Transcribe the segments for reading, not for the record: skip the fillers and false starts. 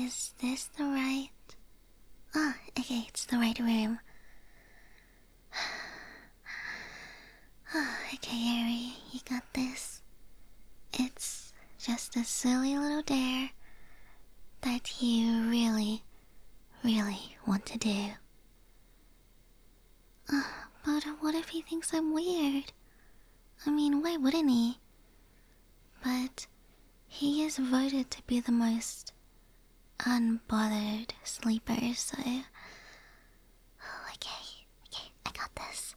Is this the right... Oh, okay, it's the right room. Oh, okay, Harry, you got this. It's just a silly little dare that you really, really want to do. But what if he thinks I'm weird? I mean, why wouldn't he? But he is voted to be the most unbothered sleeper, so... Oh, okay, I got this.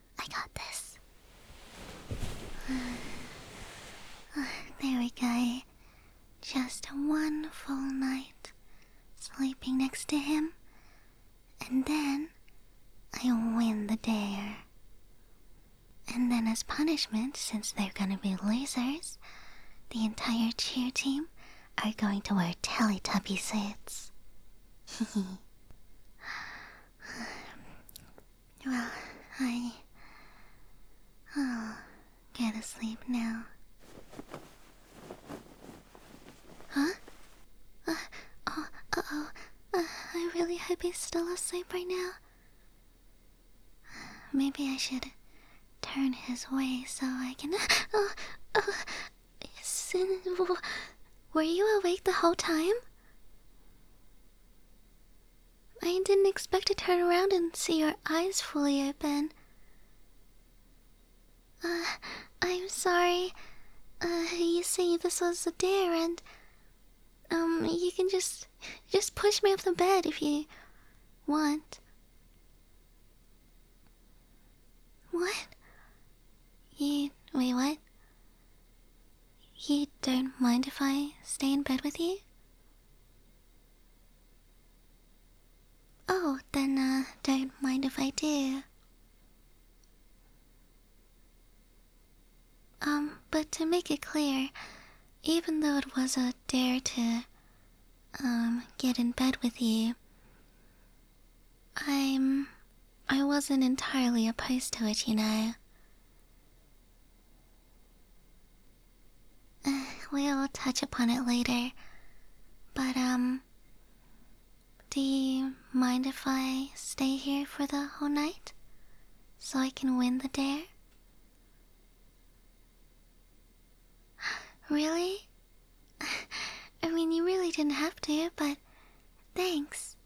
There we go. Just one full night sleeping next to him, and then I win the dare. And then as punishment, since they're gonna be losers, the entire cheer team are going to wear Teletubby suits. Well, I'll go to sleep now. Huh? I really hope he's still asleep right now. Maybe I should turn his way so I can... Were you awake the whole time? I didn't expect to turn around and see your eyes fully open. I'm sorry. You see, this was a dare and... you can just push me off the bed if you want. What? Wait, what? You don't mind if I stay in bed with you? Oh, then, don't mind if I do. But to make it clear, even though it was a dare to, get in bed with you, I wasn't entirely opposed to it, you know. We'll touch upon it later, but, do you mind if I stay here for the whole night? So I can win the dare? Really? I mean, you really didn't have to, but thanks.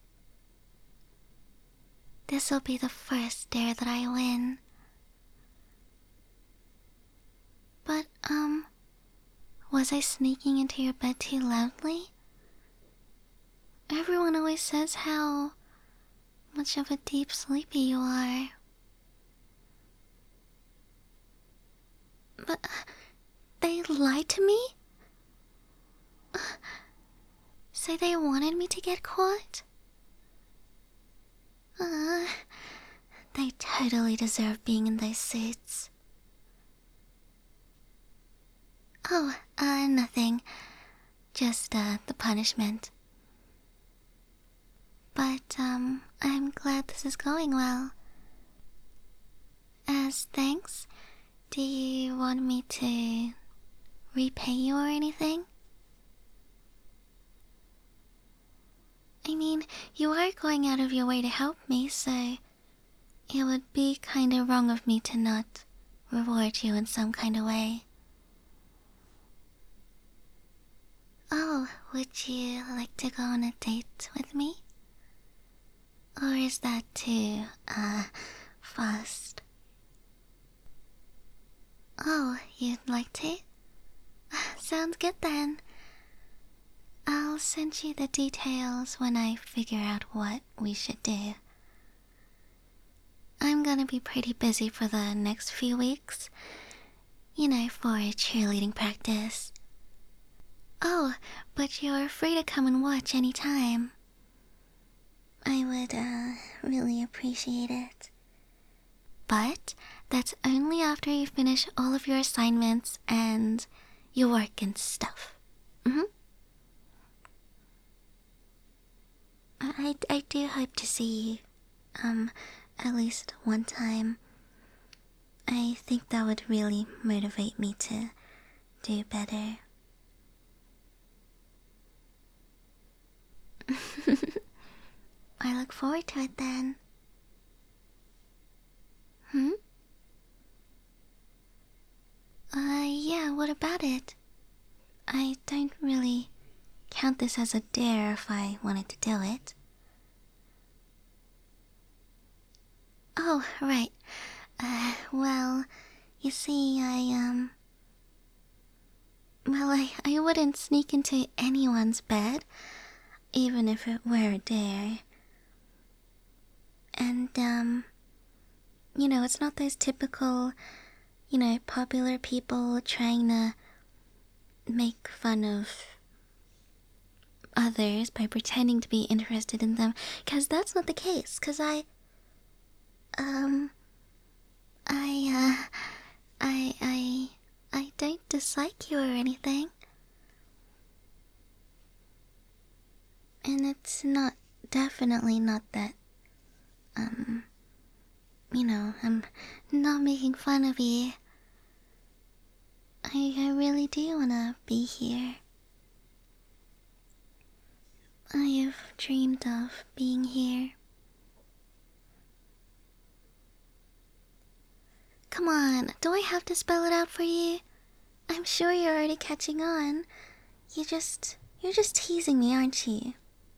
This'll be the first dare that I win. But, was I sneaking into your bed too loudly? Everyone always says how much of a deep sleeper you are. But they lied to me? Say they wanted me to get caught? They totally deserve being in those suits. Oh, nothing. Just, the punishment. But, I'm glad this is going well. As thanks, do you want me to repay you or anything? I mean, you are going out of your way to help me, so it would be kinda wrong of me to not reward you in some kind of way. Oh, would you like to go on a date with me? Or is that too, fast? Oh, you'd like to? Sounds good then. I'll send you the details when I figure out what we should do. I'm gonna be pretty busy for the next few weeks. You know, for cheerleading practice. Oh, but you're free to come and watch anytime. I would, really appreciate it. But that's only after you finish all of your assignments and your work and stuff. I do hope to see you, at least one time. I think that would really motivate me to do better. I look forward to it then. Hmm? Yeah, what about it? I don't really count this as a dare if I wanted to do it. Oh, right. Well, you see, I wouldn't sneak into anyone's bed, even if it were a dare. And, it's not those typical, popular people trying to make fun of others by pretending to be interested in them, 'cause that's not the case, 'cause um, I, I don't dislike you or anything. And it's definitely not that, I'm not making fun of you. I really do wanna be here. I've dreamed of being here. Come on, do I have to spell it out for you? I'm sure you're already catching on. You're just teasing me, aren't you?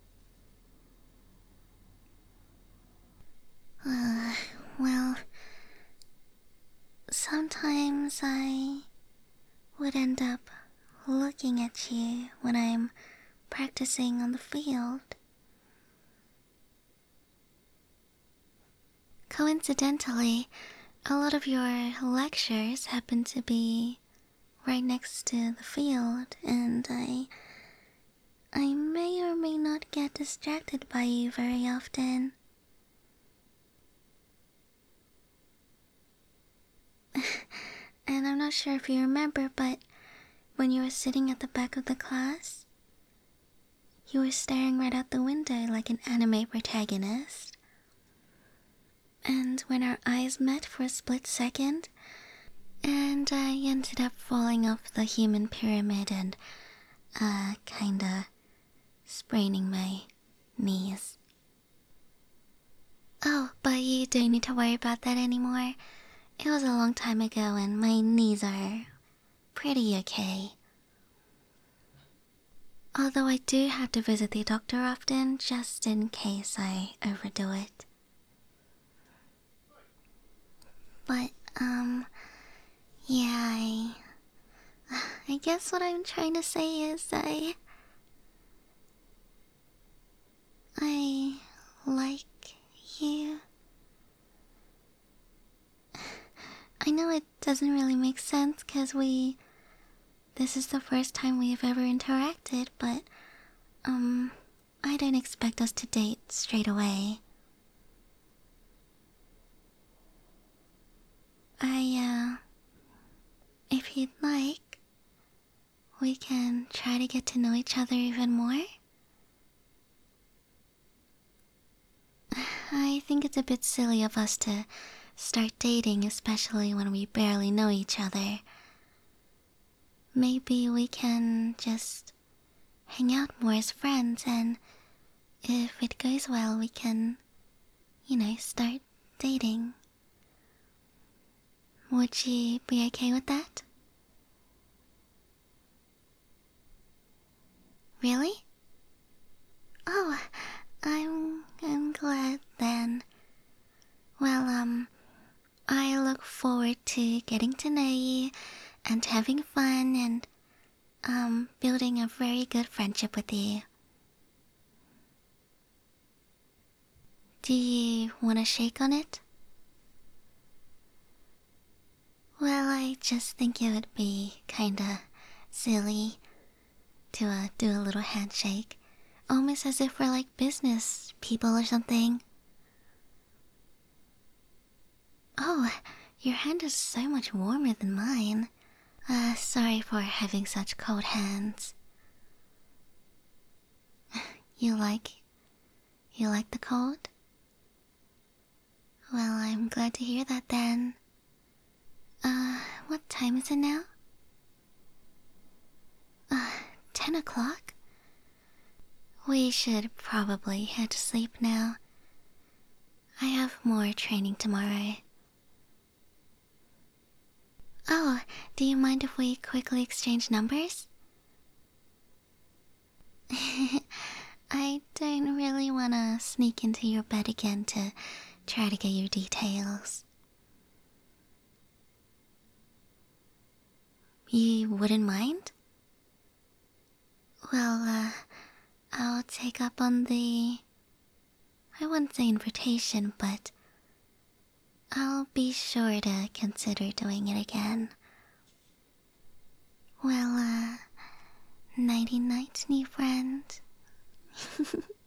Well, sometimes I would end up looking at you when I'm practicing on the field. Coincidentally, a lot of your lectures happen to be right next to the field, and I may or may not get distracted by you very often. And I'm not sure if you remember, but when you were sitting at the back of the class, you were staring right out the window like an anime protagonist. And when our eyes met for a split second, and I ended up falling off the human pyramid and, kinda spraining my knees. Oh, but you don't need to worry about that anymore. It was a long time ago and my knees are pretty okay. Although I do have to visit the doctor often, just in case I overdo it. But, yeah, I guess what I'm trying to say is I like you. I know it doesn't really make sense because this is the first time we've ever interacted, but, I don't expect us to date straight away. If you'd like, we can try to get to know each other even more. I think it's a bit silly of us to start dating, especially when we barely know each other. Maybe we can just hang out more as friends, and if it goes well, we can, start dating. Would you be okay with that? Really? Oh, I'm glad then. Well, I look forward to getting to know you and having fun and, building a very good friendship with you. Do you want to shake on it? Well, I just think it would be kinda silly to, do a little handshake. Almost as if we're like business people or something. Oh, your hand is so much warmer than mine. Sorry for having such cold hands. You like... you like the cold? Well, I'm glad to hear that then. What time is it now? 10 o'clock? We should probably head to sleep now. I have more training tomorrow. Oh, do you mind if we quickly exchange numbers? I don't really wanna sneak into your bed again to try to get your details. You wouldn't mind? Well, I'll take up on I wouldn't say invitation, but I'll be sure to consider doing it again. Well, nighty night, new friend.